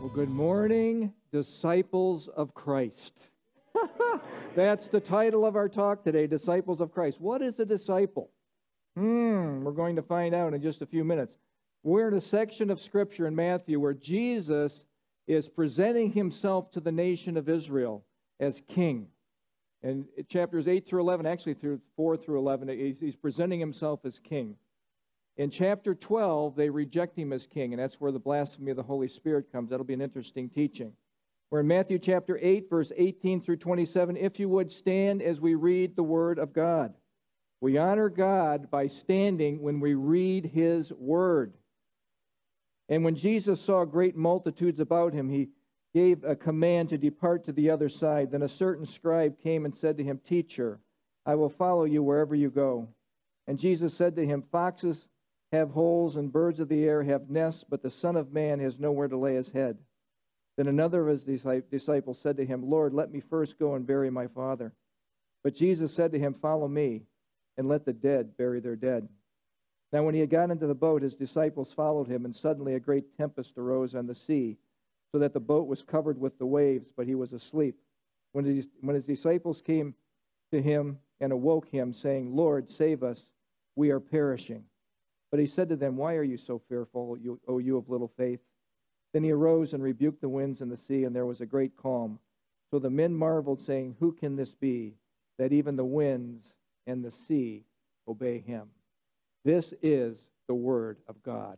Well, good morning, disciples of Christ. That's the title of our talk today, Disciples of Christ. What is a disciple? We're going to find out in just a few minutes. We're in a section of Scripture in Matthew where Jesus is presenting himself to the nation of Israel as king. And chapters 8 through 11, actually through 4 through 11, he's presenting himself as king. In chapter 12, they reject him as king, and that's where the blasphemy of the Holy Spirit comes. That'll be an interesting teaching. We're in Matthew chapter 8, verse 18 through 27. If you would stand as we read the Word of God. We honor God by standing when we read His Word. And when Jesus saw great multitudes about him, He gave a command to depart to the other side. Then a certain scribe came and said to him, "Teacher, I will follow you wherever you go." And Jesus said to him, "Foxes have holes and birds of the air have nests, but the Son of Man has nowhere to lay his head." Then another of his disciples said to him, "Lord, let me first go and bury my father." But Jesus said to him, "Follow me, and let the dead bury their dead." Now when he had got into the boat, his disciples followed him, and suddenly a great tempest arose on the sea, so that the boat was covered with the waves, but he was asleep. When his disciples came to him and awoke him, saying, "Lord, save us, we are perishing." But he said to them, "Why are you so fearful, O you of little faith?" Then he arose and rebuked the winds and the sea, and there was a great calm. So the men marveled, saying, "Who can this be, that even the winds and the sea obey him?" This is the word of God.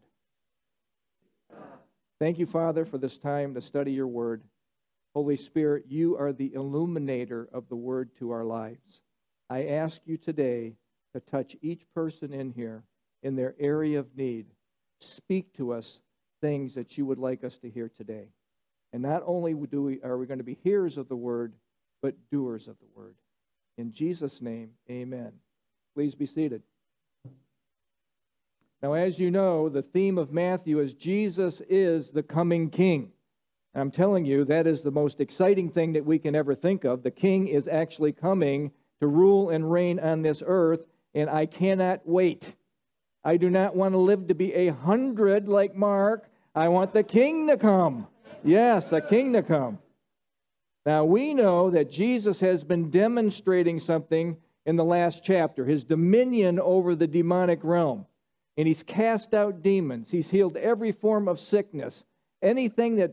Thank you, Father, for this time to study your word. Holy Spirit, you are the illuminator of the word to our lives. I ask you today to touch each person in here in their area of need. Speak to us things that you would like us to hear today. And not only are we going to be hearers of the word, but doers of the word. In Jesus' name, amen. Please be seated. Now, as you know, the theme of Matthew is Jesus is the coming king. I'm telling you, that is the most exciting thing that we can ever think of. The king is actually coming to rule and reign on this earth, and I cannot wait. I do not want to live to be 100 like Mark. I want the king to come. Yes, a king to come. Now, we know that Jesus has been demonstrating something in the last chapter, his dominion over the demonic realm. And he's cast out demons. He's healed every form of sickness. Any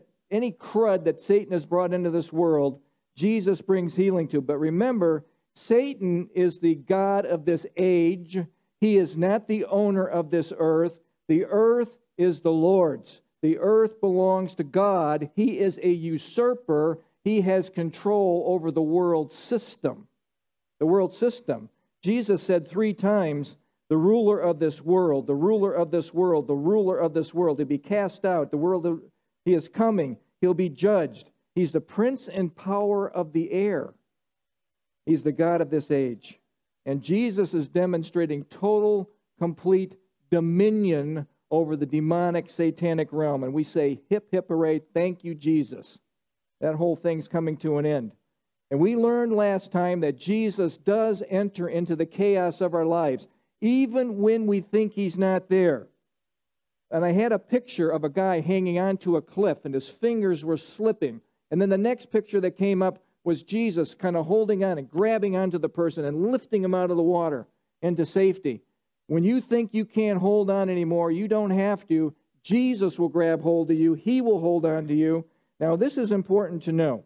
crud that Satan has brought into this world, Jesus brings healing to. But remember, Satan is the god of this age. He is not the owner of this earth. The earth is the Lord's. The earth belongs to God. He is a usurper. He has control over the world system. The world system. Jesus said 3 times, the ruler of this world, the ruler of this world, the ruler of this world. He'll be cast out. The world, he is coming. He'll be judged. He's the prince and power of the air. He's the God of this age. And Jesus is demonstrating total, complete dominion over the demonic, satanic realm. And we say, hip, hip, hooray, thank you, Jesus. That whole thing's coming to an end. And we learned last time that Jesus does enter into the chaos of our lives, even when we think he's not there. And I had a picture of a guy hanging onto a cliff, and his fingers were slipping. And then the next picture that came up was Jesus kind of holding on and grabbing onto the person and lifting him out of the water into safety. When you think you can't hold on anymore, you don't have to. Jesus will grab hold of you. He will hold on to you. Now, this is important to know.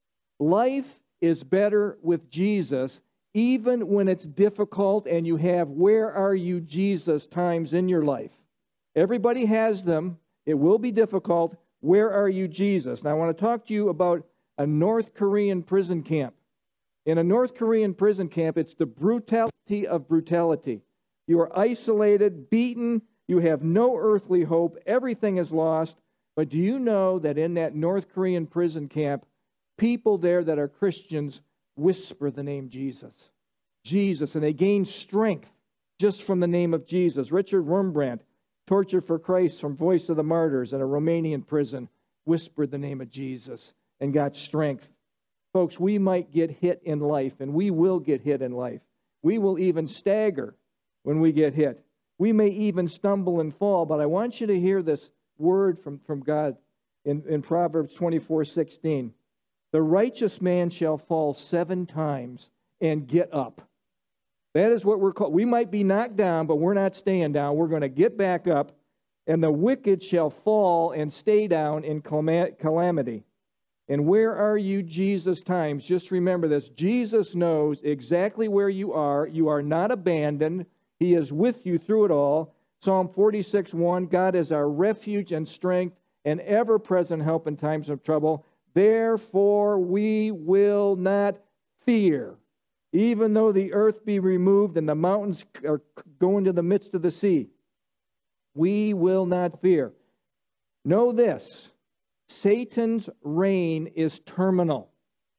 Life is better with Jesus, even when it's difficult and you have "where are you, Jesus" times in your life. Everybody has them. It will be difficult. Where are you, Jesus? Now, I want to talk to you about a North Korean prison camp. In a North Korean prison camp, it's the brutality of brutality. You are isolated, beaten, you have no earthly hope, everything is lost. But do you know that in that North Korean prison camp, people there that are Christians whisper the name Jesus? Jesus, and they gain strength just from the name of Jesus. Richard Wurmbrand, tortured for Christ from Voice of the Martyrs in a Romanian prison, whispered the name of Jesus and got strength. Folks, we might get hit in life, and we will get hit in life. We will even stagger when we get hit. We may even stumble and fall, but I want you to hear this word from God. in Proverbs 24:16. The righteous man shall fall 7 times and get up. That is what we're called. We might be knocked down, but we're not staying down. We're going to get back up. And the wicked shall fall and stay down in calamity. And where are you, Jesus times? Just remember this. Jesus knows exactly where you are. You are not abandoned. He is with you through it all. Psalm 46:1, God is our refuge and strength and ever-present help in times of trouble. Therefore we will not fear. Even though the earth be removed and the mountains go into the midst of the sea, we will not fear. Know this, Satan's reign is terminal.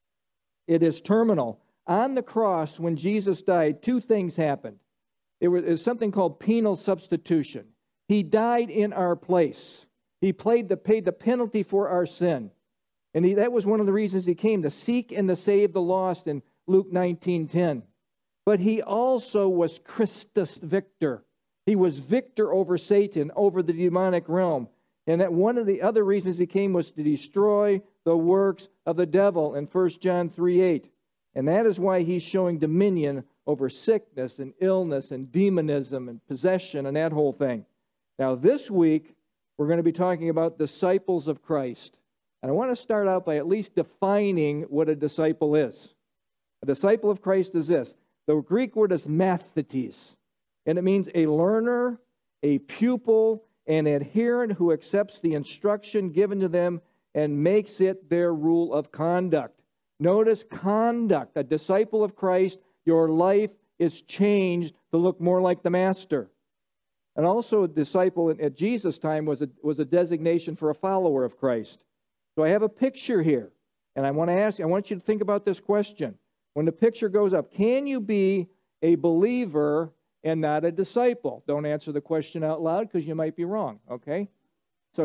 It is terminal. On the cross, when Jesus died, 2 things happened. It was something called penal substitution. He died in our place. He paid the penalty for our sin. And that was one of the reasons he came, to seek and to save the lost in Luke 19:10. But he also was Christus Victor. He was victor over Satan, over the demonic realm. And that one of the other reasons he came was to destroy the works of the devil in 1 John 3:8. And that is why he's showing dominion over sickness and illness and demonism and possession and that whole thing. Now this week, we're going to be talking about disciples of Christ. And I want to start out by at least defining what a disciple is. A disciple of Christ is this. The Greek word is mathetes, and it means a learner, a pupil, an adherent who accepts the instruction given to them and makes it their rule of conduct. Notice conduct. A disciple of Christ, your life is changed to look more like the Master. And also a disciple at Jesus' time was a designation for a follower of Christ. So I have a picture here, and I want you to think about this question. When the picture goes up, can you be a believer and not a disciple? Don't answer the question out loud because you might be wrong, okay? So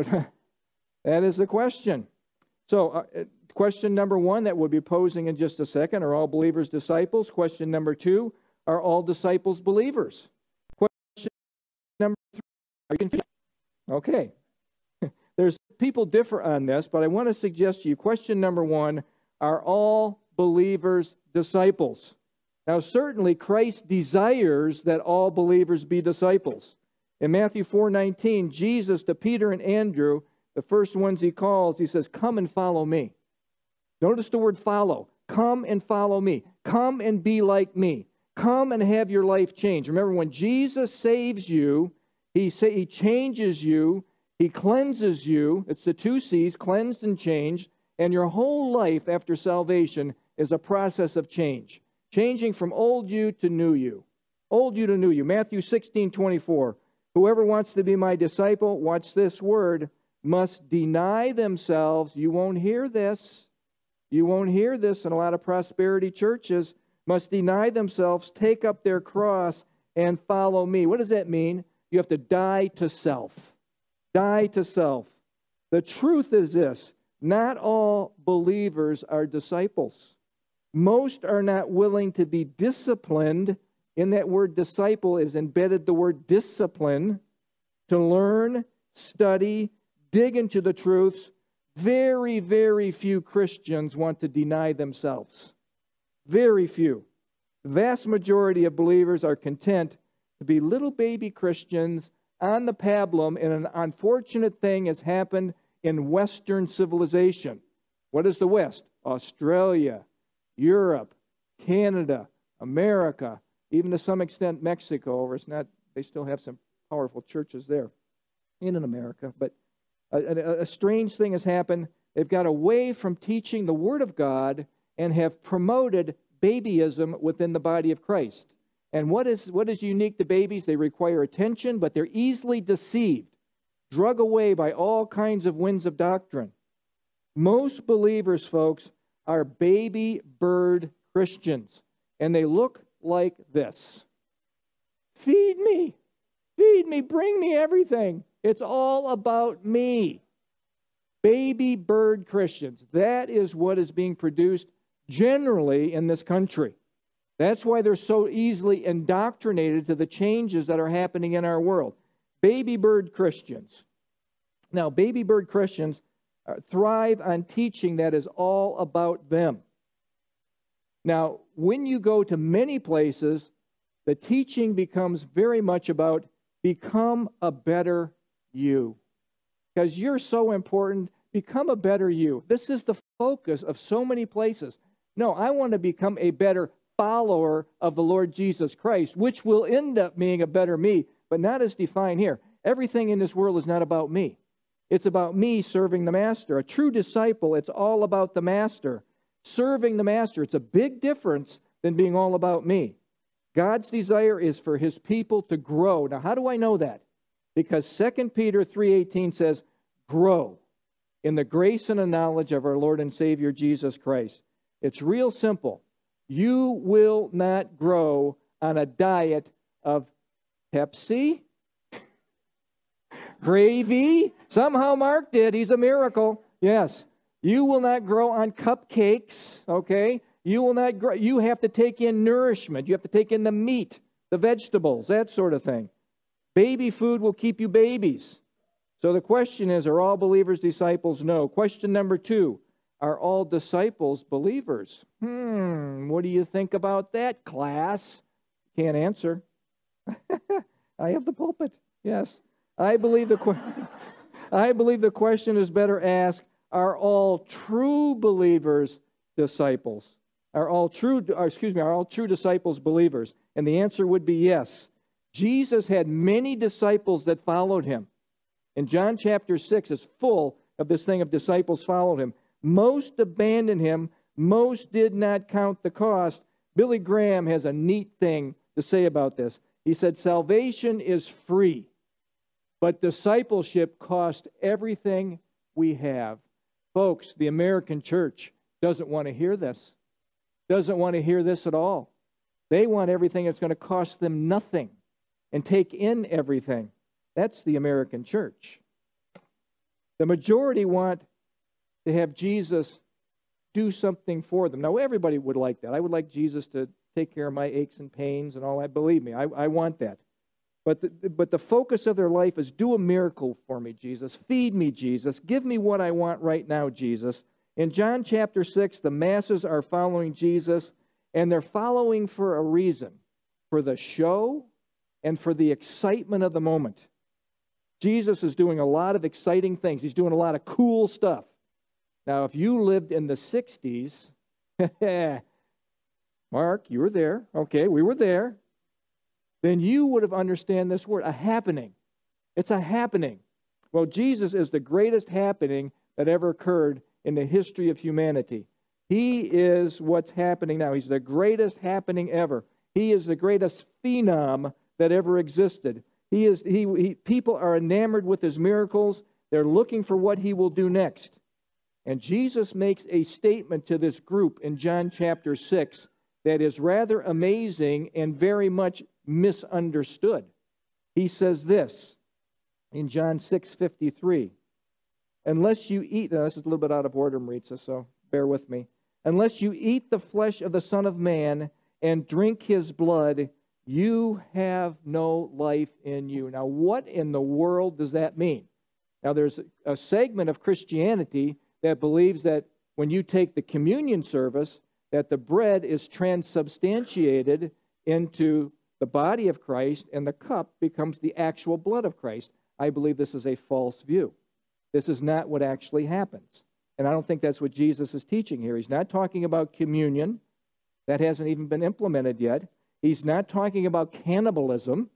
that is the question. So question number 1 that we'll be posing in just a second, are all believers disciples? Question number 2, are all disciples believers? Question number 3, are you confused? Okay. There's people differ on this, but I want to suggest to you, question number 1, are all believers disciples? Now, certainly Christ desires that all believers be disciples. In Matthew 4:19, Jesus to Peter and Andrew, the first ones he calls, he says, come and follow me. Notice the word follow. Come and follow me. Come and be like me. Come and have your life changed. Remember, when Jesus saves you, he changes you, he cleanses you. It's the 2 C's, cleansed and changed. And your whole life after salvation is a process of change. Changing from old you to new you. Old you to new you. Matthew 16:24. Whoever wants to be my disciple, watch this word, must deny themselves. You won't hear this. You won't hear this in a lot of prosperity churches. Must deny themselves, take up their cross, and follow me. What does that mean? You have to die to self. Die to self. The truth is this. Not all believers are disciples. Most are not willing to be disciplined. In that word disciple is embedded the word discipline, to learn, study, dig into the truths. Very, very few Christians want to deny themselves. Very few. The vast majority of believers are content to be little baby Christians on the pablum, and an unfortunate thing has happened in Western civilization. What is the West? Australia, Europe, Canada, America, even to some extent Mexico, or it's not, they still have some powerful churches there in America. But a strange thing has happened. They've got away from teaching the Word of God and have promoted babyism within the body of Christ. And what is unique to babies? They require attention, but they're easily deceived, drug away by all kinds of winds of doctrine. Most believers, folks, are baby bird Christians, and they look like this. Feed me, bring me everything. It's all about me. Baby bird Christians. That is what is being produced generally in this country. That's why they're so easily indoctrinated to the changes that are happening in our world. Baby bird Christians. Now, baby bird Christians thrive on teaching that is all about them. Now, when you go to many places, the teaching becomes very much about become a better you. Because you're so important, become a better you. This is the focus of so many places. No, I want to become a better follower of the Lord Jesus Christ, which will end up being a better me, but not as defined here. Everything in this world is not about me. It's about me serving the Master. A true disciple, it's all about the Master. Serving the Master, it's a big difference than being all about me. God's desire is for His people to grow. Now, how do I know that? Because 2 Peter 3:18 says, grow in the grace and the knowledge of our Lord and Savior Jesus Christ. It's real simple. You will not grow on a diet of Pepsi, gravy. Somehow Mark did. He's a miracle. Yes. You will not grow on cupcakes, okay? You will not grow. You have to take in nourishment. You have to take in the meat, the vegetables, that sort of thing. Baby food will keep you babies. So the question is, are all believers disciples? No. Question number 2, are all disciples believers? What do you think about that, class? Can't answer. I have the pulpit. Yes. I believe the question is better asked, are all true believers disciples? Are all true disciples believers? And the answer would be yes. Jesus had many disciples that followed Him. In John chapter 6, it's full of this thing of disciples followed Him. Most abandoned Him. Most did not count the cost. Billy Graham has a neat thing to say about this. He said, salvation is free, but discipleship costs everything we have. Folks, the American church doesn't want to hear this. Doesn't want to hear this at all. They want everything that's going to cost them nothing and take in everything. That's the American church. The majority want to have Jesus do something for them. Now, everybody would like that. I would like Jesus to take care of my aches and pains and all that. Believe me, I want that. But the focus of their life is, do a miracle for me, Jesus. Feed me, Jesus. Give me what I want right now, Jesus. In John chapter 6, the masses are following Jesus, and they're following for a reason, for the show and for the excitement of the moment. Jesus is doing a lot of exciting things. He's doing a lot of cool stuff. Now, if you lived in the 60s, Mark, you were there. Okay, we were there. Then you would have understood this word, a happening. It's a happening. Well, Jesus is the greatest happening that ever occurred in the history of humanity. He is what's happening now. He's the greatest happening ever. He is the greatest phenom that ever existed. People are enamored with His miracles. They're looking for what He will do next. And Jesus makes a statement to this group in John chapter 6 that is rather amazing and very much misunderstood. He says this in John 6:53. Unless you eat, now this is a little bit out of order, Maritza, so bear with me. Unless you eat the flesh of the Son of Man and drink His blood, you have no life in you. Now, what in the world does that mean? Now, there's a segment of Christianity that believes that when you take the communion service, that the bread is transubstantiated into the body of Christ, and the cup becomes the actual blood of Christ. I believe this is a false view. This is not what actually happens. And I don't think that's what Jesus is teaching here. He's not talking about communion. That hasn't even been implemented yet. He's not talking about cannibalism.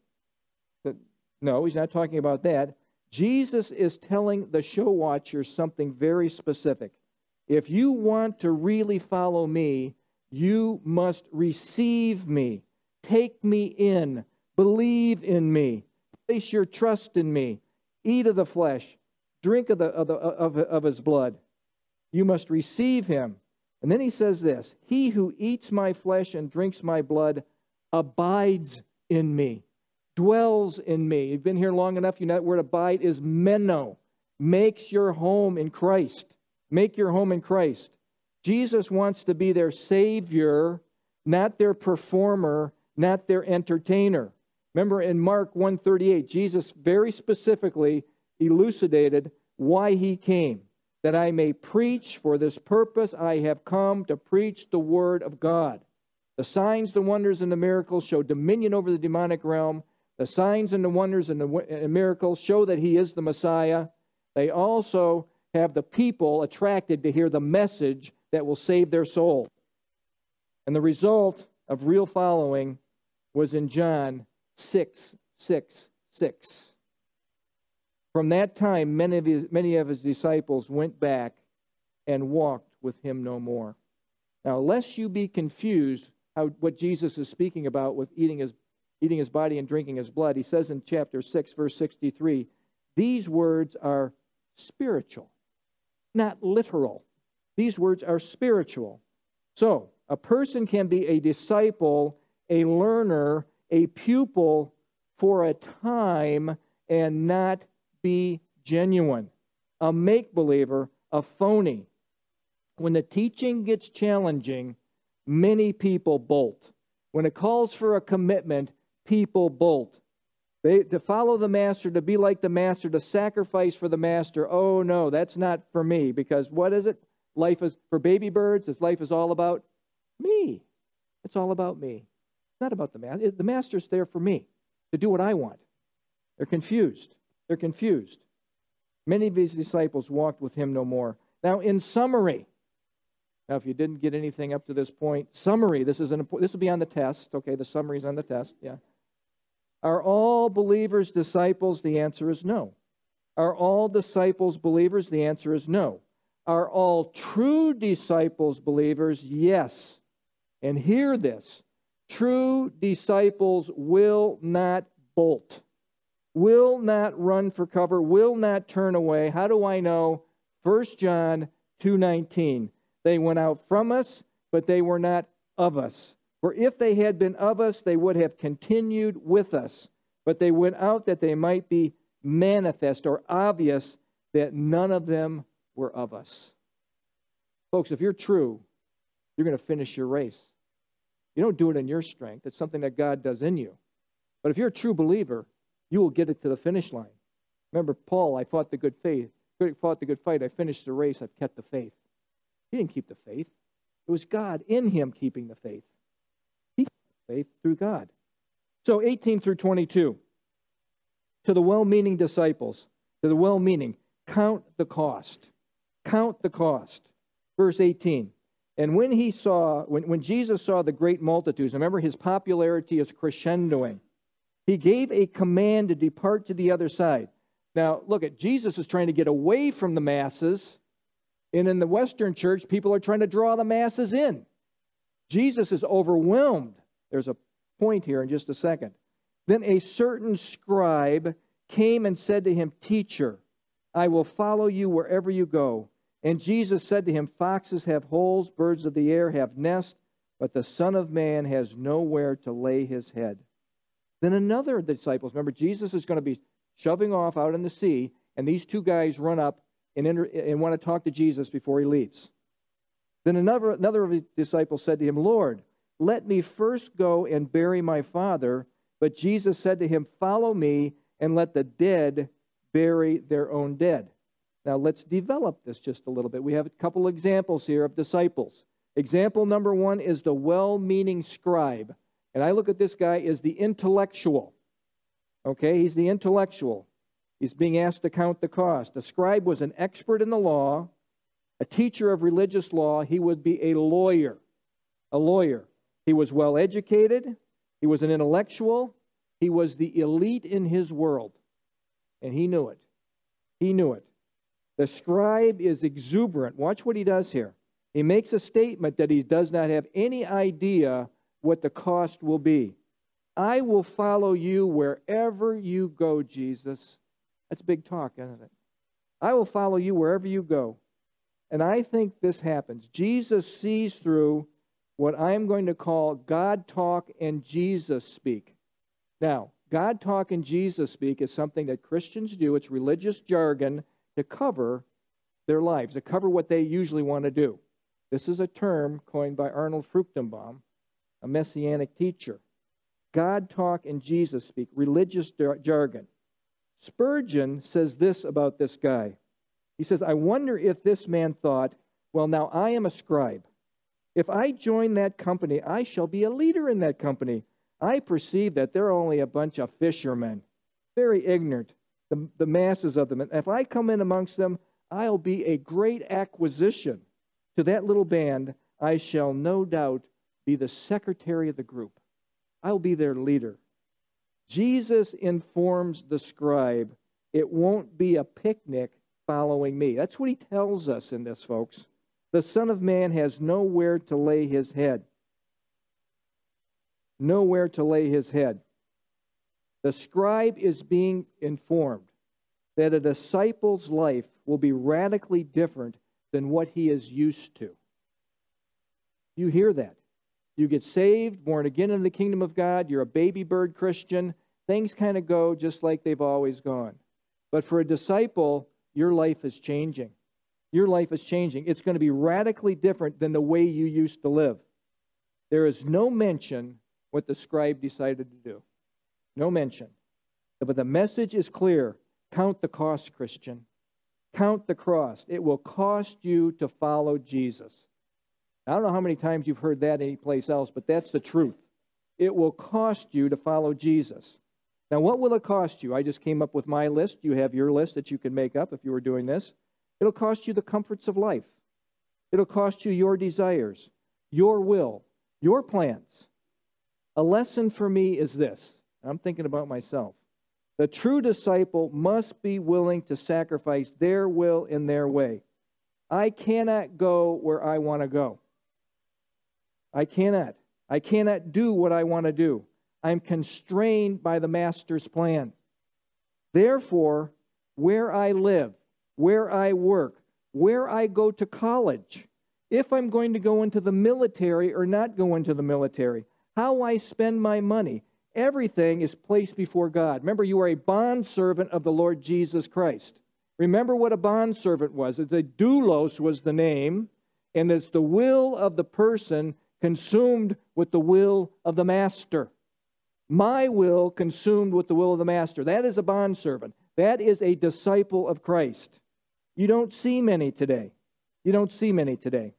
No, He's not talking about that. Jesus is telling the show watchers something very specific. If you want to really follow me, you must receive me. Take me in. Believe in me. Place your trust in me. Eat of the flesh. Drink of His blood. You must receive Him. And then He says this, He who eats my flesh and drinks my blood abides in me, dwells in me. You've been here long enough, you know that word abide is meno. Makes your home in Christ. Make your home in Christ. Jesus wants to be their Savior, not their performer, not their entertainer. Remember in Mark 1:38, Jesus very specifically elucidated why He came. that I may preach. For this purpose I have come to preach the word of God. The signs, the wonders, and the miracles show dominion over the demonic realm. The signs and the wonders and the miracles show that he is the Messiah. They also have the people attracted to hear the message that will save their soul. And the result of real following was in John 6:6:6. From that time, many of his disciples went back and walked with him no more. Now, lest you be confused what Jesus is speaking about with eating his body and drinking his blood, he says in chapter 6, verse 63, these words are spiritual, not literal. These words are spiritual. So, a person can be a disciple, a learner, a pupil for a time and not be genuine. A make-believer, a phony. When the teaching gets challenging, many people bolt. When it calls for a commitment, people bolt. To follow the master, to be like the master, to sacrifice for the master, oh no, that's not for me. Because what is it? Life is, for baby birds, life is all about me. It's all about me. It's not about the master. The master's there for me, to do what I want. They're confused. They're confused. Many of his disciples walked with him no more. Now, in summary, now if you didn't get anything up to this point, summary, this will be on the test. Okay, the summary's on the test, yeah. Are all believers disciples? The answer is no. Are all disciples believers? The answer is no. Are all true disciples believers? Yes. And hear this. True disciples will not bolt, will not run for cover, will not turn away. How do I know? 1 John 2:19. They went out from us, but they were not of us. For if they had been of us, they would have continued with us. But they went out that they might be manifest or obvious that none of them were of us. Folks, if you're true, you're going to finish your race. You don't do it in your strength. It's something that God does in you. But if you're a true believer, you will get it to the finish line. Remember Paul, I fought the good fight. I finished the race. I've kept the faith. He didn't keep the faith. It was God in him keeping the faith. He kept the faith through God. So 18 through 22. To the well-meaning disciples, to the well-meaning, count the cost. Count the cost. Verse 18. And when Jesus saw the great multitudes, remember his popularity is crescendoing. He gave a command to depart to the other side. Now, look at Jesus is trying to get away from the masses. And in the Western church, people are trying to draw the masses in. Jesus is overwhelmed. There's a point here in just a second. Then a certain scribe came and said to him, Teacher, I will follow you wherever you go. And Jesus said to him, Foxes have holes, birds of the air have nests, but the Son of Man has nowhere to lay his head. Then another of the disciples, remember, Jesus is going to be shoving off out in the sea, and these two guys run up and want to talk to Jesus before he leaves. Then another of his disciples said to him, Lord, let me first go and bury my father. But Jesus said to him, Follow me, and let the dead bury their own dead. Now let's develop this just a little bit. We have a couple examples here of disciples. Example number one is the well-meaning scribe. And I look at this guy as the intellectual. Okay, he's the intellectual. He's being asked to count the cost. A scribe was an expert in the law, a teacher of religious law. He would be a lawyer. A lawyer. He was well educated. He was an intellectual. He was the elite in his world. And he knew it. He knew it. The scribe is exuberant. Watch what he does here. He makes a statement that he does not have any idea what the cost will be. I will follow you wherever you go, Jesus. That's big talk, isn't it? I will follow you wherever you go. And I think this happens. Jesus sees through what I'm going to call God talk and Jesus speak. Now, God talk and Jesus speak is something that Christians do. It's religious jargon to cover their lives, to cover what they usually want to do. This is a term coined by Arnold Fruchtenbaum, a messianic teacher. God talk and Jesus speak, religious jargon. Spurgeon says this about this guy. He says, I wonder if this man thought, well, now I am a scribe. If I join that company, I shall be a leader in that company. I perceive that they're only a bunch of fishermen, very ignorant, the masses of them. And if I come in amongst them, I'll be a great acquisition to that little band. I shall no doubt be the secretary of the group. I'll be their leader. Jesus informs the scribe, it won't be a picnic following me. That's what he tells us in this, folks. The Son of Man has nowhere to lay his head. Nowhere to lay his head. The scribe is being informed that a disciple's life will be radically different than what he is used to. You hear that. You get saved, born again in the kingdom of God, you're a baby bird Christian, things kind of go just like they've always gone. But for a disciple, your life is changing. Your life is changing. It's going to be radically different than the way you used to live. There is no mention what the scribe decided to do. No mention. But the message is clear. Count the cost, Christian. Count the cost. It will cost you to follow Jesus. I don't know how many times you've heard that anyplace else, but that's the truth. It will cost you to follow Jesus. Now, what will it cost you? I just came up with my list. You have your list that you can make up if you were doing this. It'll cost you the comforts of life. It'll cost you your desires, your will, your plans. A lesson for me is this. I'm thinking about myself. The true disciple must be willing to sacrifice their will in their way. I cannot go where I want to go. I cannot. I cannot do what I want to do. I'm constrained by the Master's plan. Therefore, where I live, where I work, where I go to college, if I'm going to go into the military or not go into the military, how I spend my money, everything is placed before God. Remember, you are a bondservant of the Lord Jesus Christ. Remember what a bondservant was. It's a doulos was the name, and it's the will of the person consumed with the will of the master. My will consumed with the will of the master. That is a bondservant. That is a disciple of Christ. You don't see many today. You don't see many today.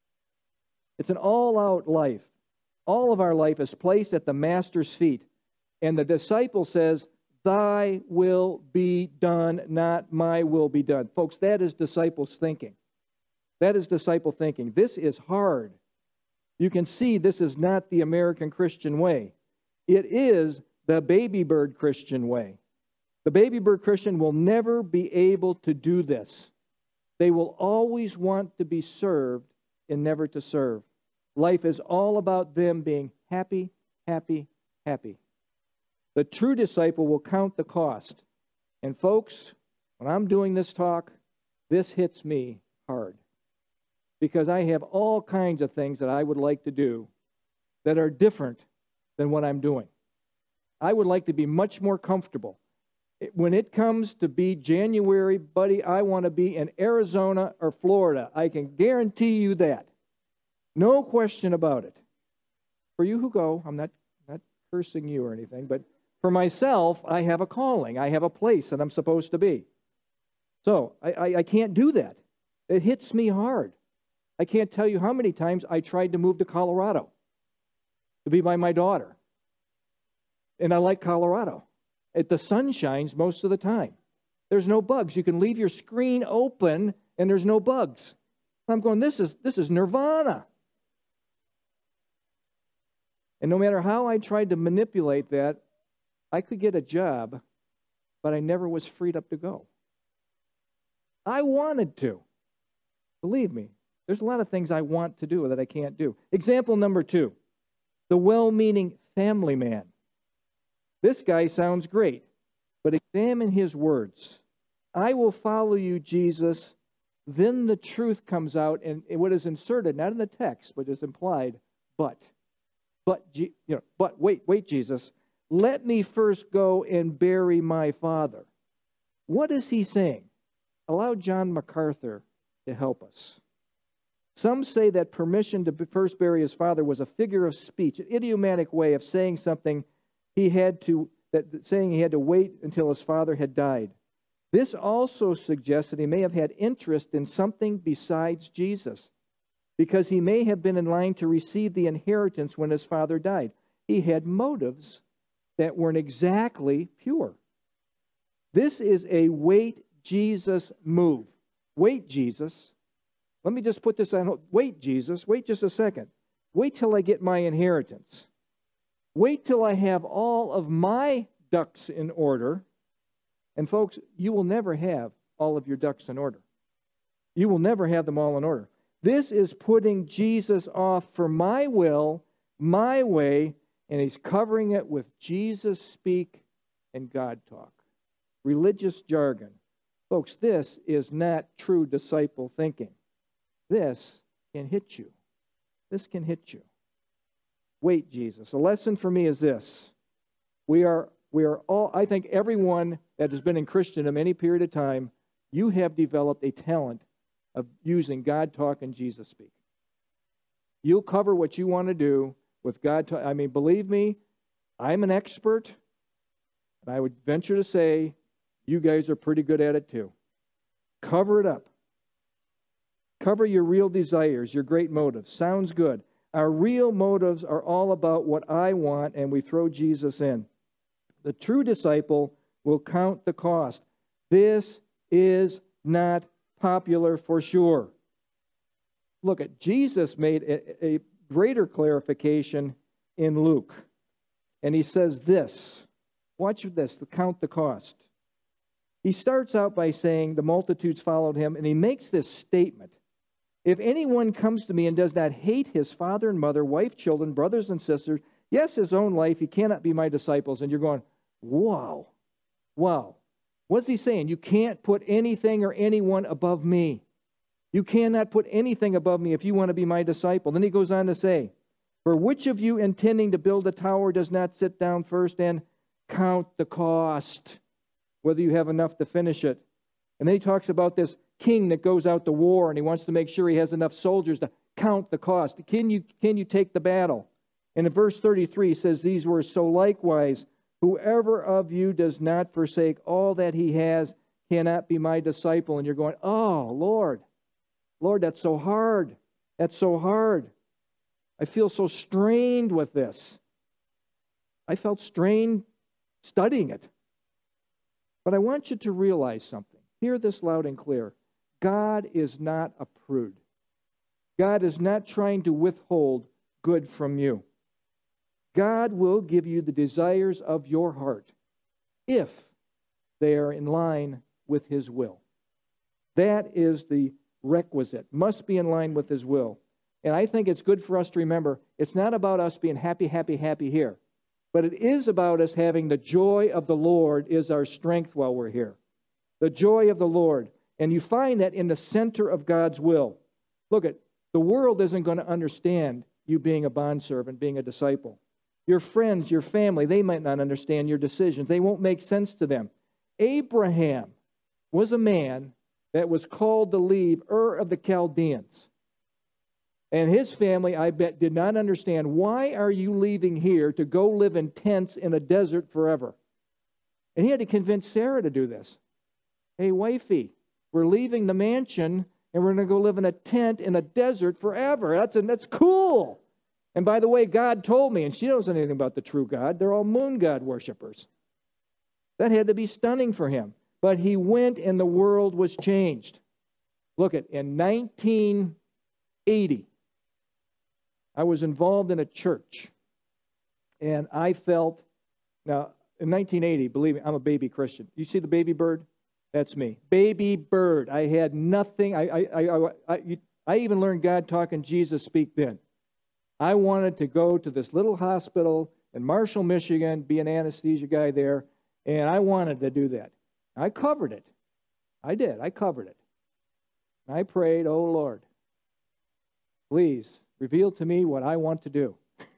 It's an all-out life. All of our life is placed at the master's feet. And the disciple says, thy will be done, not my will be done. Folks, that is disciples' thinking. That is disciple thinking. This is hard. You can see this is not the American Christian way. It is the baby bird Christian way. The baby bird Christian will never be able to do this. They will always want to be served and never to serve. Life is all about them being happy, happy, happy. The true disciple will count the cost. And folks, when I'm doing this talk, this hits me hard. Because I have all kinds of things that I would like to do that are different than what I'm doing. I would like to be much more comfortable. When it comes to be January, buddy, I want to be in Arizona or Florida. I can guarantee you that. No question about it. For you who go, I'm not cursing you or anything, but for myself, I have a calling. I have a place that I'm supposed to be. So I can't do that. It hits me hard. I can't tell you how many times I tried to move to Colorado to be by my daughter. And I like Colorado. The sun shines most of the time. There's no bugs. You can leave your screen open and there's no bugs. I'm going, this is nirvana. And no matter how I tried to manipulate that, I could get a job, but I never was freed up to go. I wanted to. Believe me, there's a lot of things I want to do that I can't do. Example number 2, the well-meaning family man. This guy sounds great, but examine his words. I will follow you, Jesus. Then the truth comes out, and what is inserted, not in the text, but is implied, but wait, Jesus, let me first go and bury my father. What is he saying? Allow John MacArthur to help us. Some say that permission to first bury his father was a figure of speech, an idiomatic way of saying something saying he had to wait until his father had died. This also suggests that he may have had interest in something besides Jesus, because he may have been in line to receive the inheritance when his father died. He had motives that weren't exactly pure. This is a wait Jesus move. Wait, Jesus. Let me just put this on. Wait, Jesus. Wait just a second. Wait till I get my inheritance. Wait till I have all of my ducks in order. And folks, you will never have all of your ducks in order. You will never have them all in order. This is putting Jesus off for my will, my way, and he's covering it with Jesus speak and God talk. Religious jargon. Folks, this is not true disciple thinking. This can hit you. This can hit you. Wait, Jesus. A lesson for me is this. We are all, I think everyone that has been in Christendom any period of time, you have developed a talent of using God talk and Jesus speak. You'll cover what you want to do with God talk. I mean, believe me, I'm an expert, and I would venture to say you guys are pretty good at it too. Cover it up. Cover your real desires, your great motives. Sounds good. Our real motives are all about what I want, and we throw Jesus in. The true disciple will count the cost. This is not popular for sure. Look, at Jesus made a greater clarification in Luke. And he says this. Watch this, count the cost. He starts out by saying the multitudes followed him, and he makes this statement. If anyone comes to me and does not hate his father and mother, wife, children, brothers and sisters, yes, his own life, he cannot be my disciples. And you're going, wow, wow. What's he saying? You can't put anything or anyone above me. You cannot put anything above me if you want to be my disciple. Then he goes on to say, for which of you intending to build a tower does not sit down first and count the cost, whether you have enough to finish it? And then he talks about this king that goes out to war, and he wants to make sure he has enough soldiers to count the cost. Can you take the battle? And in verse 33 he says these words, so likewise, whoever of you does not forsake all that he has cannot be my disciple. And you're going, oh, Lord, that's so hard. That's so hard. I feel so strained with this. I felt strained studying it. But I want you to realize something. Hear this loud and clear. God is not a prude. God is not trying to withhold good from you. God will give you the desires of your heart if they are in line with his will. That is the requisite. Must be in line with his will. And I think it's good for us to remember, it's not about us being happy, happy, happy here. But it is about us having the joy of the Lord is our strength while we're here. The joy of the Lord. And you find that in the center of God's will. Look, the world isn't going to understand you being a bondservant, being a disciple. Your friends, your family, they might not understand your decisions. They won't make sense to them. Abraham was a man that was called to leave Ur of the Chaldeans. And his family, I bet, did not understand, why are you leaving here to go live in tents in a desert forever? And he had to convince Sarah to do this. Hey, wifey, we're leaving the mansion and we're going to go live in a tent in a desert forever. That's cool. And by the way, God told me, and she knows anything about the true God. They're all moon god worshipers. That had to be stunning for him. But he went and the world was changed. Look, in 1980, I was involved in a church. And I felt, now, in 1980, believe me, I'm a baby Christian. You see the baby bird? That's me. Baby bird. I had nothing. I even learned God talk and Jesus speak then. I wanted to go to this little hospital in Marshall, Michigan, be an anesthesia guy there, and I wanted to do that. I covered it. I did. I covered it. I prayed, oh Lord, please reveal to me what I want to do.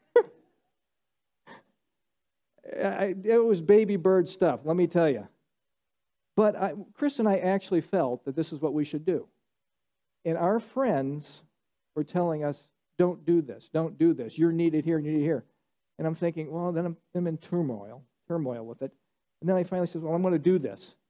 It was baby bird stuff, let me tell you. But Chris and I actually felt that this is what we should do. And our friends were telling us, don't do this, don't do this. You're needed here, you're needed here. And I'm thinking, well, then I'm in turmoil with it. And then I finally said, well, I'm going to do this.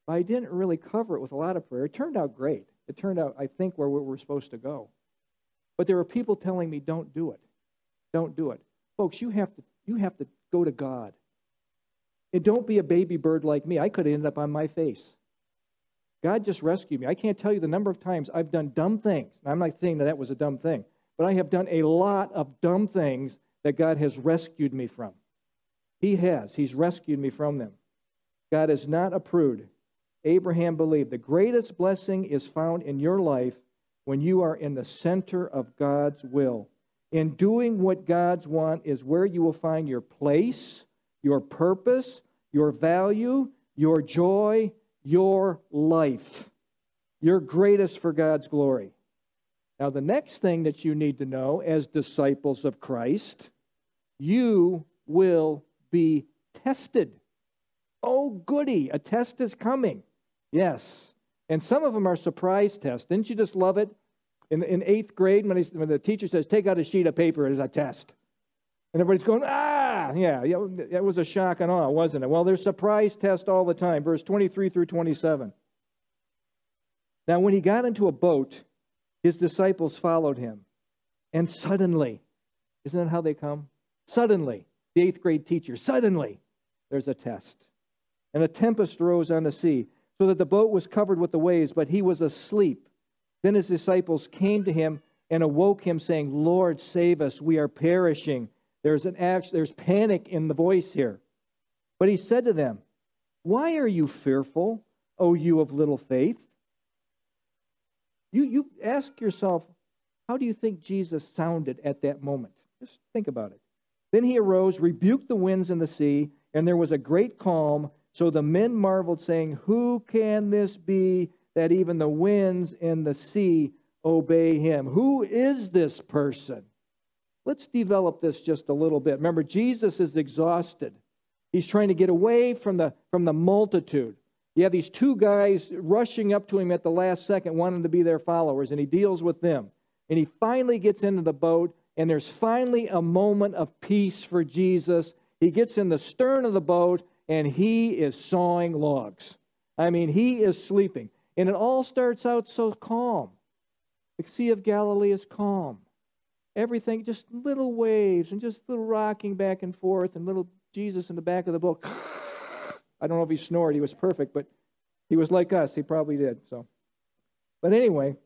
But I didn't really cover it with a lot of prayer. It turned out great. It turned out, I think, where we were supposed to go. But there were people telling me, don't do it. Don't do it. Folks, you have to go to God. And don't be a baby bird like me. I could have ended up on my face. God just rescued me. I can't tell you the number of times I've done dumb things. I'm not saying that was a dumb thing, but I have done a lot of dumb things that God has rescued me from. He has. He's rescued me from them. God is not a prude. Abraham believed the greatest blessing is found in your life when you are in the center of God's will. In doing what God's want is where you will find your place, your purpose, your value, your joy, your life. Your greatest for God's glory. Now, the next thing that you need to know as disciples of Christ, you will be tested. Oh, goody, a test is coming. Yes. And some of them are surprise tests. Didn't you just love it? In 8th grade, when the teacher says, take out a sheet of paper as a test. And everybody's going, yeah, that was a shock and awe, wasn't it? Well, there's surprise tests all the time, verse 23 through 27. Now, when he got into a boat, his disciples followed him. And suddenly, isn't that how they come? Suddenly, the 8th grade teacher, suddenly, there's a test. And a tempest rose on the sea, so that the boat was covered with the waves, but he was asleep. Then his disciples came to him and awoke him, saying, Lord, save us, we are perishing. There's panic in the voice here. But he said to them, why are you fearful, O you of little faith? You ask yourself, how do you think Jesus sounded at that moment? Just think about it. Then he arose, rebuked the winds and the sea, and there was a great calm. So the men marveled, saying, who can this be that even the winds and the sea obey him? Who is this person? Let's develop this just a little bit. Remember, Jesus is exhausted. He's trying to get away from the multitude. You have these two guys rushing up to him at the last second, wanting to be their followers, and he deals with them. And he finally gets into the boat, and there's finally a moment of peace for Jesus. He gets in the stern of the boat, and he is sawing logs. I mean, he is sleeping. And it all starts out so calm. The Sea of Galilee is calm. Everything, just little waves and just little rocking back and forth and little Jesus in the back of the boat. I don't know if he snored. He was perfect, but he was like us. He probably did. But anyway,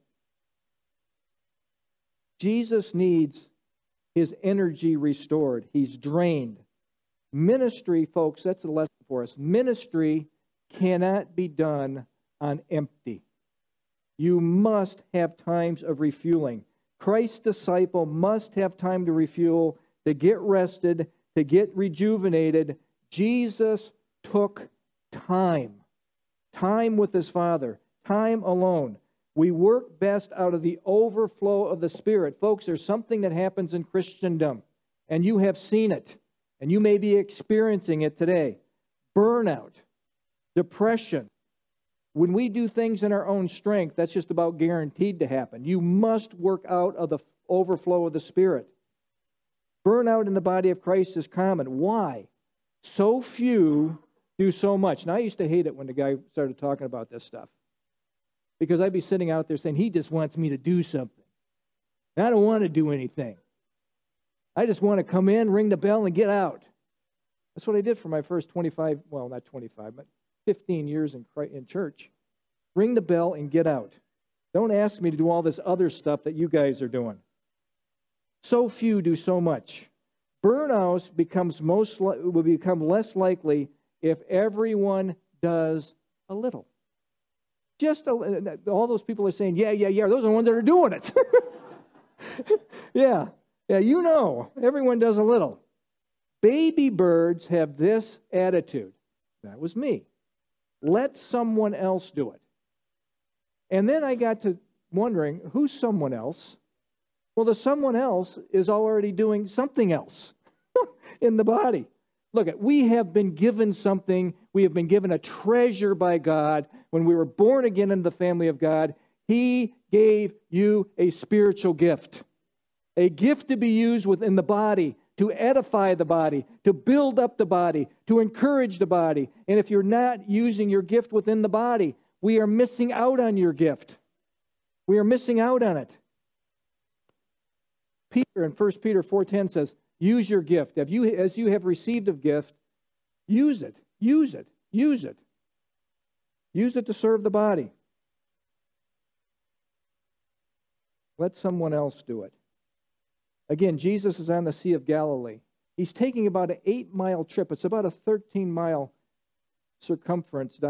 Jesus needs his energy restored. He's drained. Ministry, folks, that's a lesson for us. Ministry cannot be done on empty. You must have times of refueling. Christ's disciple must have time to refuel, to get rested, to get rejuvenated. Jesus took time. Time with his Father. Time alone. We work best out of the overflow of the Spirit. Folks, there's something that happens in Christendom, and you have seen it, and you may be experiencing it today. Burnout, depression. When we do things in our own strength, that's just about guaranteed to happen. You must work out of the overflow of the Spirit. Burnout in the body of Christ is common. Why? So few do so much. Now, I used to hate it when the guy started talking about this stuff, because I'd be sitting out there saying, he just wants me to do something. And I don't want to do anything. I just want to come in, ring the bell, and get out. That's what I did for my first 25, well, not 25, but 15 years in church. Ring the bell and get out. Don't ask me to do all this other stuff that you guys are doing. So few do so much. Burnout will become less likely if everyone does a little. All those people are saying, yeah, those are the ones that are doing it. Yeah, you know, everyone does a little. Baby birds have this attitude. That was me. Let someone else do it. And then I got to wondering, who's someone else? Well, the someone else is already doing something else in the body. Look, we have been given something. We have been given a treasure by God. When we were born again in the family of God, he gave you a spiritual gift. A gift to be used within the body to edify the body, to build up the body, to encourage the body. And if you're not using your gift within the body, we are missing out on your gift. We are missing out on it. Peter in 1 Peter 4:10 says, use your gift. As you have received a gift, use it. Use it. Use it. Use it to serve the body. Let someone else do it. Again, Jesus is on the Sea of Galilee. He's taking about an 8-mile trip. It's about a 13-mile circumference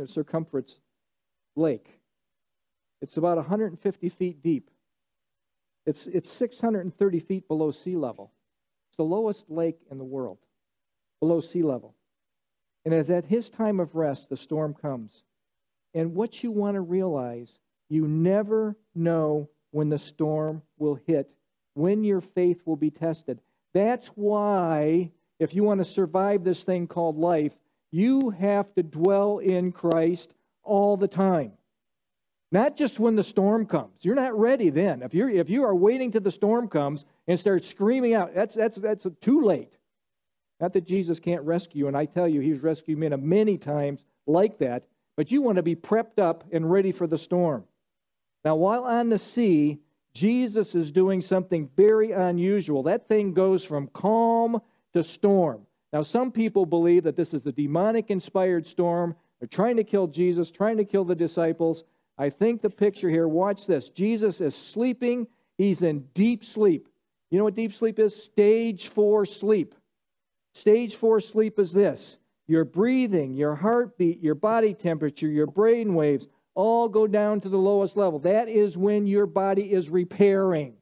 lake. It's about 150 feet deep. It's 630 feet below sea level. It's the lowest lake in the world, below sea level. And as at his time of rest, the storm comes. And what you want to realize, you never know when the storm will hit, when your faith will be tested. That's why, if you want to survive this thing called life, you have to dwell in Christ all the time. Not just when the storm comes. You're not ready then. If you are waiting till the storm comes and start screaming out, that's too late. Not that Jesus can't rescue you, and I tell you, He's rescued me many times like that, but you want to be prepped up and ready for the storm. Now, while on the sea, Jesus is doing something very unusual. That thing goes from calm to storm. Now, some people believe that this is the demonic-inspired storm. They're trying to kill Jesus, trying to kill the disciples. I think the picture here, watch this. Jesus is sleeping. He's in deep sleep. You know what deep sleep is? Stage 4 sleep. Stage 4 sleep is this. Your breathing, your heartbeat, your body temperature, your brain waves all go down to the lowest level. That is when your body is repairing.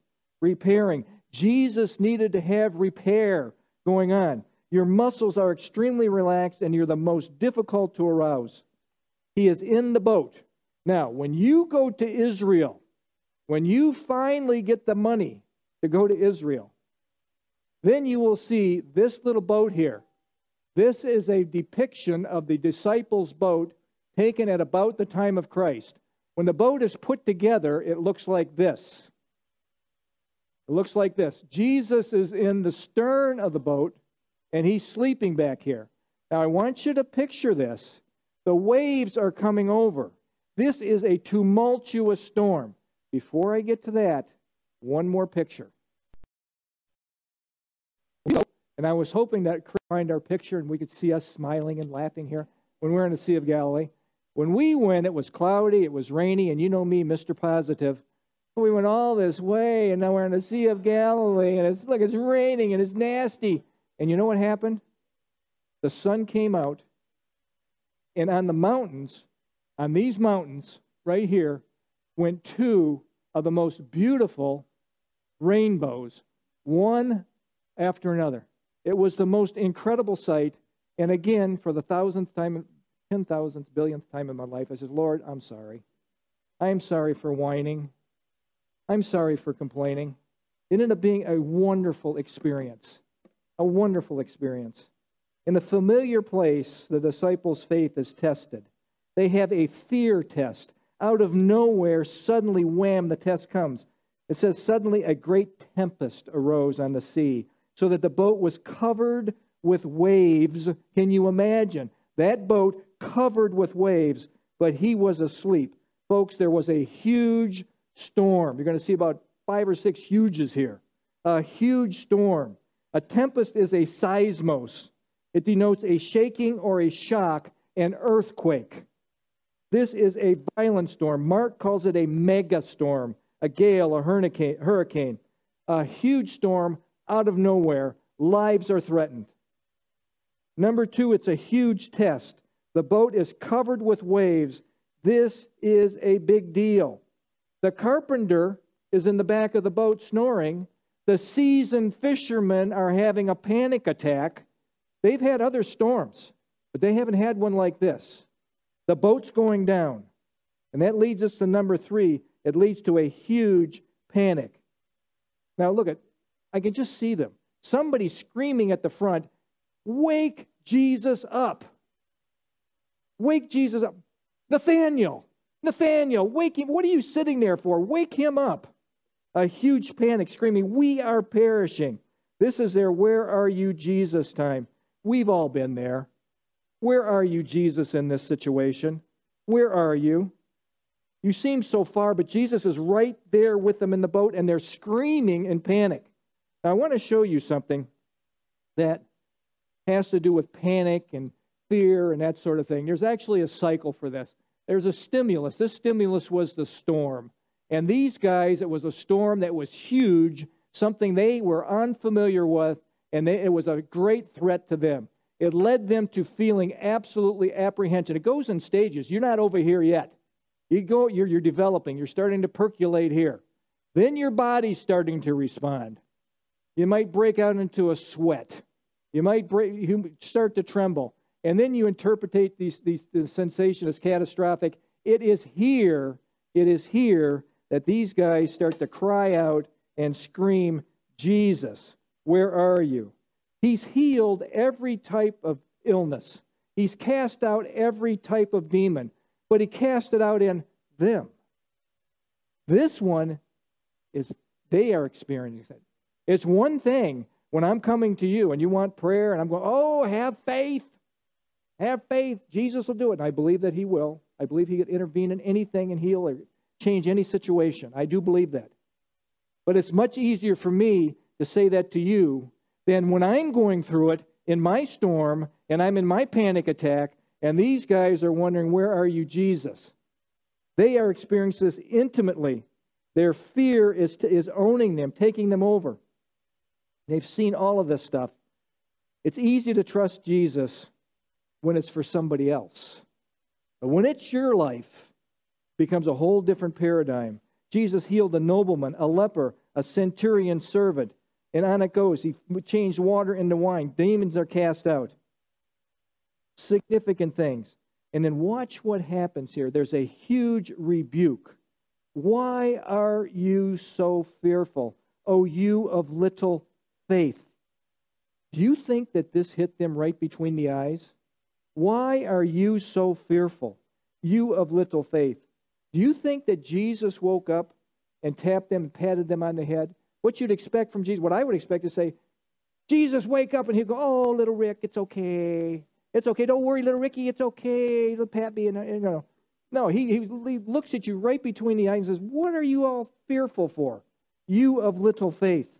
Jesus needed to have repair going on. Your muscles are extremely relaxed and you're the most difficult to arouse. He is in the boat. Now, when you go to Israel, when you finally get the money to go to Israel, then you will see this little boat here. This is a depiction of the disciples' boat taken at about the time of Christ. When the boat is put together, it looks like this. It looks like this. Jesus is in the stern of the boat, and he's sleeping back here. Now, I want you to picture this. The waves are coming over. This is a tumultuous storm. Before I get to that, one more picture. And I was hoping that Chris would find our picture and we could see us smiling and laughing here when we're in the Sea of Galilee. When we went, it was cloudy, it was rainy, and you know me, Mr. Positive. We went all this way, and now we're in the Sea of Galilee, and it's like it's raining, and it's nasty. And you know what happened? The sun came out, and on the mountains, on these mountains right here, went two of the most beautiful rainbows, one after another. It was the most incredible sight. And again, for the 1000th time, 10,000th, billionth time in my life, I said, Lord, I'm sorry. I am sorry for whining. I'm sorry for complaining. It ended up being a wonderful experience. A wonderful experience. In a familiar place, the disciples' faith is tested. They have a fear test. Out of nowhere, suddenly, wham, the test comes. It says, suddenly a great tempest arose on the sea, so that the boat was covered with waves. Can you imagine? That boat covered with waves, but he was asleep. Folks, there was a huge storm. You're going to see about 5 or 6 huges here. A huge storm. A tempest is a seismos. It denotes a shaking or a shock, an earthquake. This is a violent storm. Mark calls it a megastorm, a gale, a hurricane. A huge storm out of nowhere. Lives are threatened. Number 2, it's a huge test. The boat is covered with waves. This is a big deal. The carpenter is in the back of the boat snoring. The seasoned fishermen are having a panic attack. They've had other storms, but they haven't had one like this. The boat's going down. And that leads us to number 3. It leads to a huge panic. Now look I can just see them. Somebody screaming at the front, wake Jesus up. Wake Jesus up. Nathaniel, wake him. What are you sitting there for? Wake him up. A huge panic screaming, we are perishing. This is their "Where are you, Jesus" time. We've all been there. Where are you, Jesus, in this situation? Where are you? You seem so far, but Jesus is right there with them in the boat, and they're screaming in panic. Now, I want to show you something that has to do with panic and fear and that sort of thing. There's actually a cycle for this. There's a stimulus. This stimulus was the storm. And these guys, it was a storm that was huge, something they were unfamiliar with, and it was a great threat to them. It led them to feeling absolutely apprehension. It goes in stages. You're not over here yet. You're developing. You're starting to percolate here. Then your body's starting to respond. You might break out into a sweat. You start to tremble. And then you interpretate the sensation as catastrophic. It is here that these guys start to cry out and scream, "Jesus, where are you?" He's healed every type of illness. He's cast out every type of demon, but he cast it out in them. This one is, they are experiencing it. It's one thing when I'm coming to you and you want prayer and I'm going, "Oh, have faith. Have faith. Jesus will do it." And I believe that he will. I believe he could intervene in anything and heal or change any situation. I do believe that. But it's much easier for me to say that to you than when I'm going through it in my storm and I'm in my panic attack and these guys are wondering, "Where are you, Jesus?" They are experiencing this intimately. Their fear is owning them, taking them over. They've seen all of this stuff. It's easy to trust Jesus when it's for somebody else. But when it's your life, it becomes a whole different paradigm. Jesus healed a nobleman, a leper, a centurion servant, and on it goes. He changed water into wine. Demons are cast out. Significant things. And then watch what happens here. There's a huge rebuke. "Why are you so fearful, O you of little faith?" Do you think that this hit them right between the eyes? Why are you so fearful, you of little faith? Do you think that Jesus woke up and tapped them and patted them on the head? What you'd expect from Jesus, what I would expect to say, "Jesus, wake up," and he'd go, "Oh, little Rick, it's okay. It's okay. Don't worry, little Ricky, it's okay. He'll pat me." No, he looks at you right between the eyes and says, "What are you all fearful for, you of little faith?"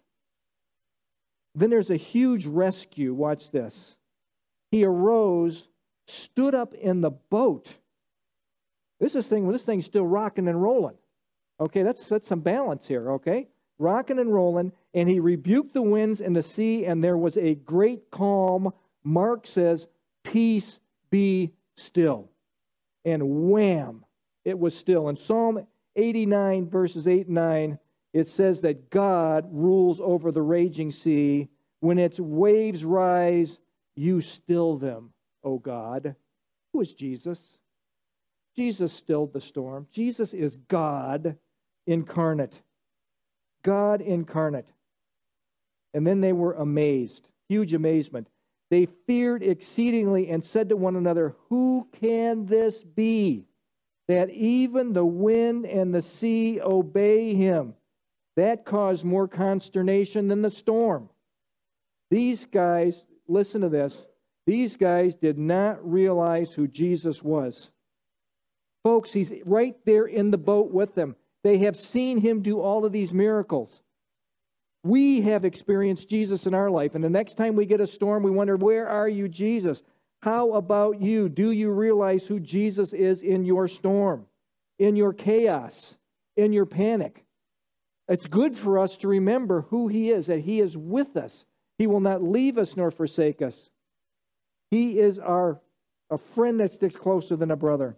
Then there's a huge rescue. Watch this. He arose, stood up in the boat. This thing's still rocking and rolling. Okay, that's some balance here, okay? Rocking and rolling, and he rebuked the winds and the sea, and there was a great calm. Mark says, "Peace, be still." And wham, it was still. In Psalm 89, verses 8 and 9, it says that God rules over the raging sea. When its waves rise, you still them, O God. Who is Jesus? Jesus stilled the storm. Jesus is God incarnate. God incarnate. And then they were amazed. Huge amazement. They feared exceedingly and said to one another, "Who can this be, that even the wind and the sea obey him?" That caused more consternation than the storm. These guys, listen to this, these guys did not realize who Jesus was. Folks, he's right there in the boat with them. They have seen him do all of these miracles. We have experienced Jesus in our life, and the next time we get a storm, we wonder, "Where are you, Jesus?" How about you? Do you realize who Jesus is in your storm, in your chaos, in your panic? It's good for us to remember who he is, that he is with us. He will not leave us nor forsake us. He is a friend that sticks closer than a brother.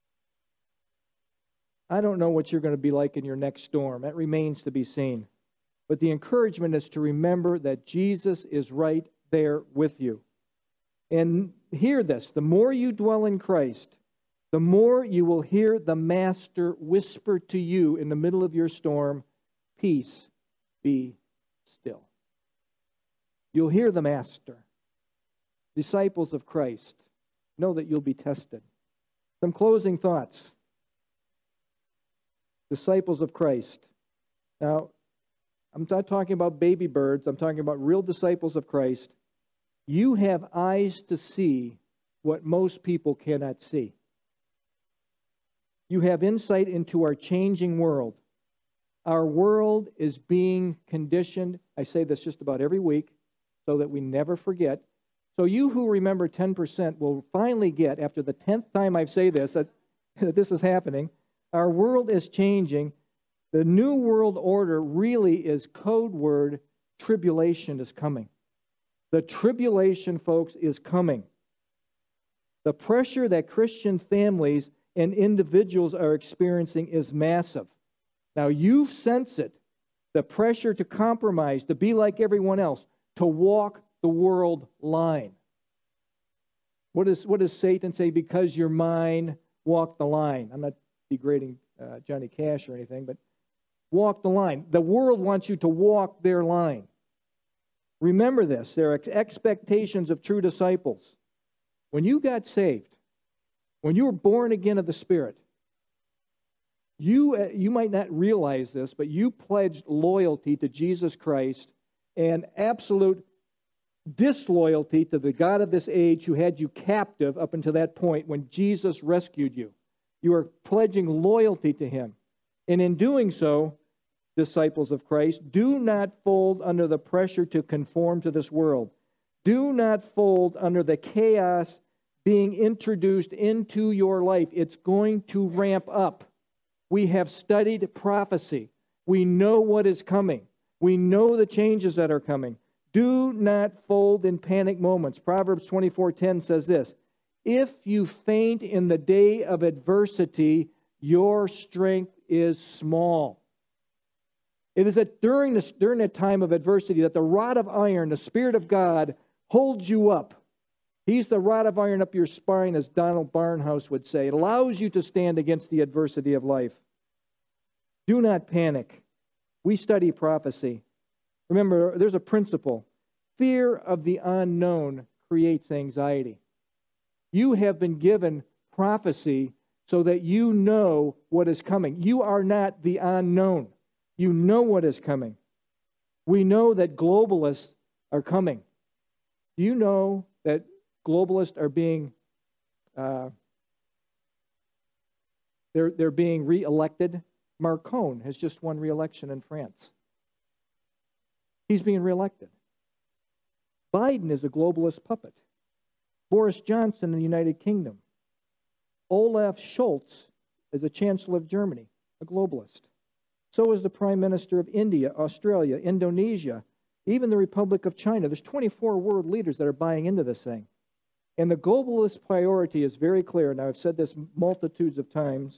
I don't know what you're going to be like in your next storm. That remains to be seen. But the encouragement is to remember that Jesus is right there with you. And hear this, the more you dwell in Christ, the more you will hear the Master whisper to you in the middle of your storm, "Peace, be still." You'll hear the Master. Disciples of Christ, know that you'll be tested. Some closing thoughts. Disciples of Christ. Now, I'm not talking about baby birds. I'm talking about real disciples of Christ. You have eyes to see what most people cannot see. You have insight into our changing world. Our world is being conditioned. I say this just about every week so that we never forget. So you who remember 10% will finally get, after the 10th time I say this, that this is happening. Our world is changing. The new world order really is code word, tribulation is coming. The tribulation, folks, is coming. The pressure that Christian families and individuals are experiencing is massive. Now, you sense it. The pressure to compromise, to be like everyone else, to walk the world line. What does Satan say? Because you're mine, walk the line. I'm not degrading Johnny Cash or anything, but walk the line. The world wants you to walk their line. Remember this. There are expectations of true disciples. When you got saved, when you were born again of the Spirit, you might not realize this, but you pledged loyalty to Jesus Christ and absolute disloyalty to the God of this age who had you captive up until that point when Jesus rescued you. You are pledging loyalty to Him. And in doing so, disciples of Christ, do not fold under the pressure to conform to this world. Do not fold under the chaos being introduced into your life. It's going to ramp up. We have studied prophecy. We know what is coming. We know the changes that are coming. Do not fold in panic moments. Proverbs 24:10 says this, if you faint in the day of adversity, your strength is small. It is during that time of adversity that the rod of iron, the Spirit of God, holds you up. He's the rod of iron up your spine, as Donald Barnhouse would say. It allows you to stand against the adversity of life. Do not panic. We study prophecy. Remember, there's a principle. Fear of the unknown creates anxiety. You have been given prophecy so that you know what is coming. You are not the unknown. You know what is coming. We know that globalists are coming. Do you know that globalists are being they're being re-elected? Macron has just won re-election in France. He's being re-elected. Biden is a globalist puppet. Boris Johnson in the United Kingdom. Olaf Scholz is a chancellor of Germany, a globalist. So is the Prime Minister of India, Australia, Indonesia, even the Republic of China. There's 24 world leaders that are buying into this thing. And the globalist priority is very clear. Now, I've said this multitudes of times.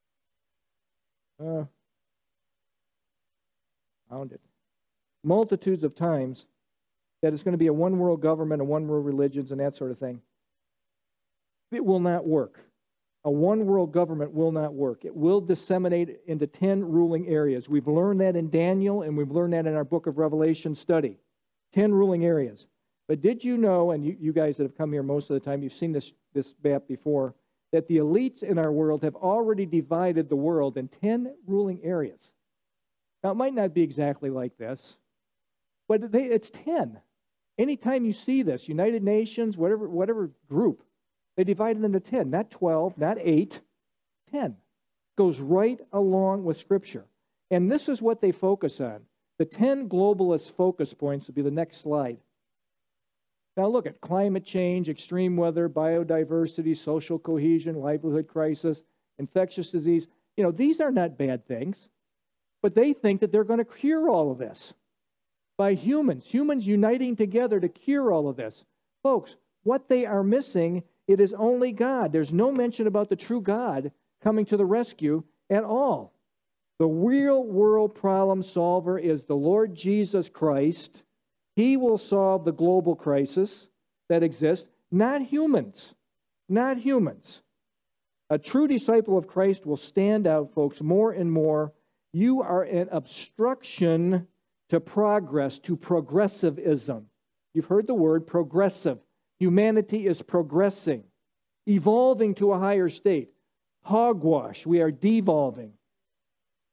Found it. Multitudes of times that it's going to be a one world government and one world religions and that sort of thing. It will not work. A one world government will not work. It will disseminate into 10 ruling areas. We've learned that in Daniel, and we've learned that in our book of Revelation study. 10 ruling areas. But did you know, and you guys that have come here most of the time, you've seen this map before, that the elites in our world have already divided the world in 10 ruling areas. Now, it might not be exactly like this, but it's 10. Anytime you see this, United Nations, whatever group, they divide it into 10, not 12, not 8, 10. Goes right along with Scripture. And this is what they focus on. The 10 globalist focus points would be the next slide. Now look at climate change, extreme weather, biodiversity, social cohesion, livelihood crisis, infectious disease. You know, these are not bad things, but they think that they're going to cure all of this by humans uniting together to cure all of this. Folks, what they are missing, it is only God. There's no mention about the true God coming to the rescue at all. The real world problem solver is the Lord Jesus Christ. He will solve the global crisis that exists, not humans. Not humans. A true disciple of Christ will stand out, folks, more and more. You are an obstruction to progress, to progressivism. You've heard the word progressive. Humanity is progressing, evolving to a higher state. Hogwash, we are devolving.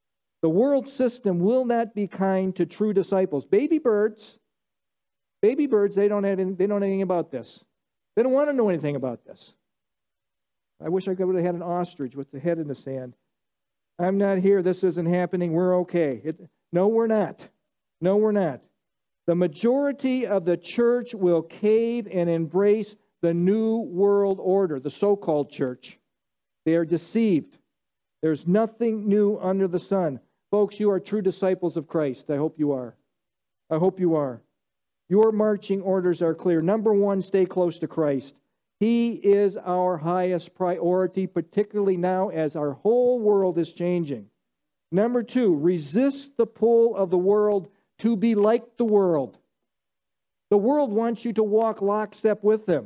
The world system will not be kind to true disciples. Baby birds, they don't know anything about this. They don't want to know anything about this. I wish I would have had an ostrich with the head in the sand. I'm not here. This isn't happening. We're okay. No, we're not. No, we're not. The majority of the church will cave and embrace the new world order, the so-called church. They are deceived. There's nothing new under the sun. Folks, you are true disciples of Christ. I hope you are. I hope you are. Your marching orders are clear. Number one, stay close to Christ. He is our highest priority, particularly now as our whole world is changing. Number two, resist the pull of the world to be like the world. The world wants you to walk lockstep with them.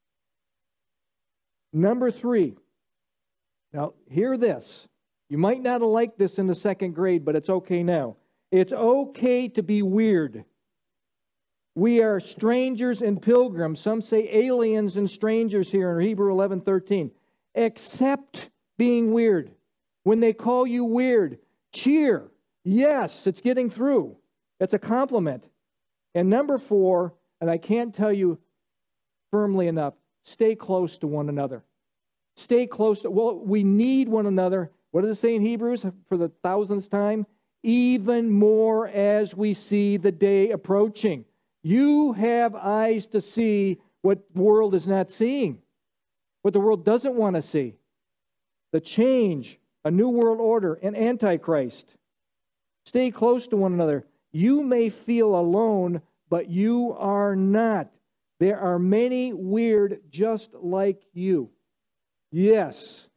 Number three, now hear this. You might not have liked this in the second grade, but it's okay now. It's okay to be weird. We are strangers and pilgrims. Some say aliens and strangers here in Hebrews 11:13. Accept being weird. When they call you weird, cheer. Yes, it's getting through. It's a compliment. And number four, and I can't tell you firmly enough, stay close to one another. Stay close to, well, we need one another. What does it say in Hebrews for the thousandth time? Even more as we see the day approaching. You have eyes to see what the world is not seeing, what the world doesn't want to see. The change, a new world order, an antichrist. Stay close to one another. You may feel alone, but you are not. There are many weird just like you. Yes.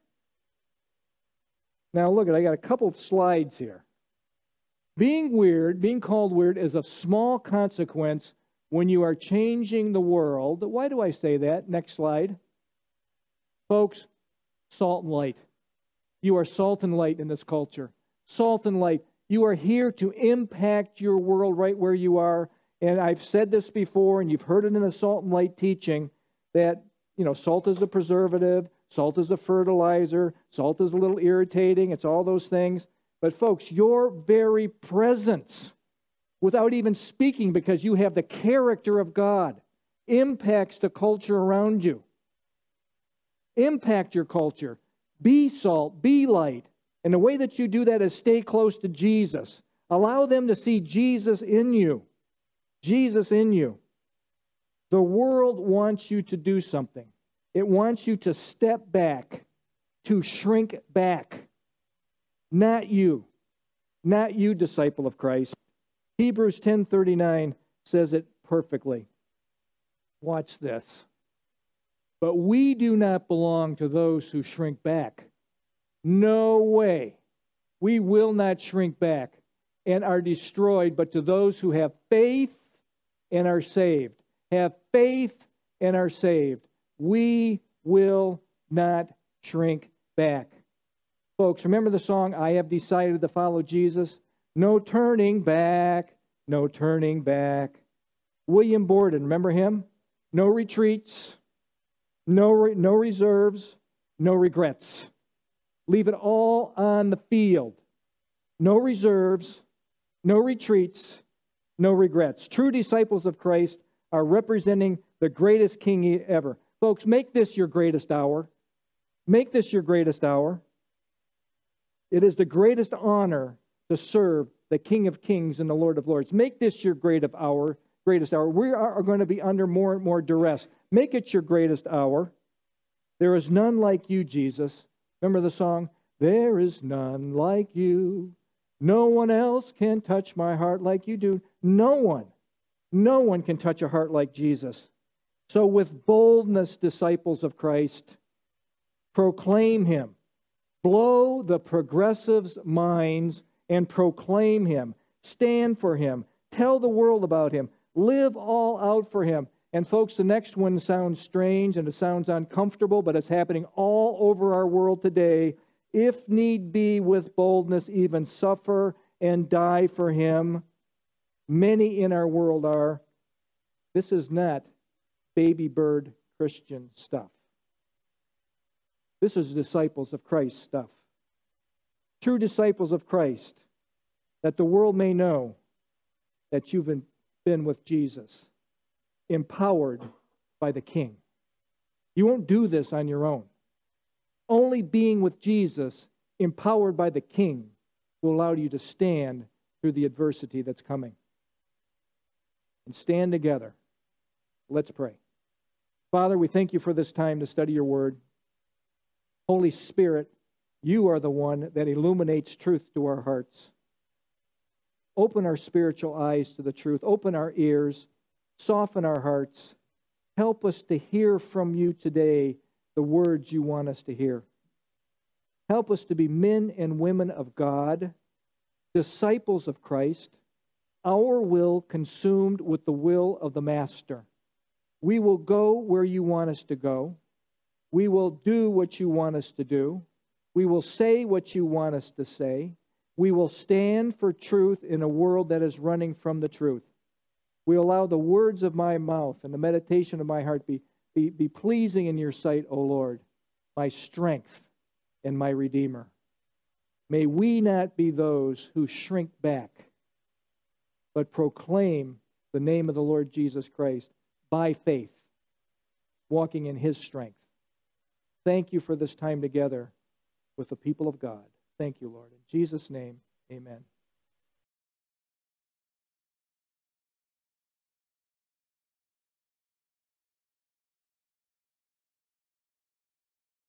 Now look, I got a couple of slides here. Being weird, being called weird, is of small consequence when you are changing the world. Why do I say that? Next slide. Folks, salt and light. You are salt and light in this culture. Salt and light. You are here to impact your world right where you are. And I've said this before, and you've heard it in the salt and light teaching, that, salt is a preservative, salt is a fertilizer, salt is a little irritating, it's all those things. But folks, your very presence, without even speaking, because you have the character of God, impacts the culture around you. Impact your culture. Be salt, be light. And the way that you do that is stay close to Jesus. Allow them to see Jesus in you. Jesus in you. The world wants you to do something. It wants you to step back, to shrink back. Not you. Not you, disciple of Christ. Hebrews 10:39 says it perfectly. Watch this. But we do not belong to those who shrink back. No way. We will not shrink back and are destroyed, but to those who have faith and are saved. Have faith and are saved. We will not shrink back. Folks, remember the song, I Have Decided to Follow Jesus? No turning back, no turning back. William Borden, remember him? No retreats, no reserves, no regrets. Leave it all on the field. No reserves, no retreats, no regrets. True disciples of Christ are representing the greatest king ever. Folks, make this your greatest hour. Make this your greatest hour. It is the greatest honor to serve the King of Kings and the Lord of Lords. Make this your greatest hour. We are going to be under more and more duress. Make it your greatest hour. There is none like you, Jesus. Remember the song? There is none like you. No one else can touch my heart like you do. No one can touch a heart like Jesus. So with boldness, disciples of Christ, proclaim him. Blow the progressives' minds and proclaim him. Stand for him. Tell the world about him. Live all out for him. And folks, the next one sounds strange and it sounds uncomfortable, but it's happening all over our world today. If need be, with boldness, even suffer and die for him. Many in our world are. This is not baby bird Christian stuff. This is disciples of Christ stuff. True disciples of Christ that the world may know that you've been with Jesus, empowered by the King. You won't do this on your own. Only being with Jesus, empowered by the King, will allow you to stand through the adversity that's coming. And stand together. Let's pray. Father, we thank you for this time to study your word. Holy Spirit, you are the one that illuminates truth to our hearts. Open our spiritual eyes to the truth. Open our ears. Soften our hearts. Help us to hear from you today the words you want us to hear. Help us to be men and women of God, disciples of Christ, our will consumed with the will of the Master. We will go where you want us to go. We will do what you want us to do. We will say what you want us to say. We will stand for truth in a world that is running from the truth. We allow the words of my mouth and the meditation of my heart be pleasing in your sight, O Lord, my strength and my Redeemer. May we not be those who shrink back, but proclaim the name of the Lord Jesus Christ by faith, walking in his strength. Thank you for this time together with the people of God. Thank you, Lord. In Jesus' name, amen.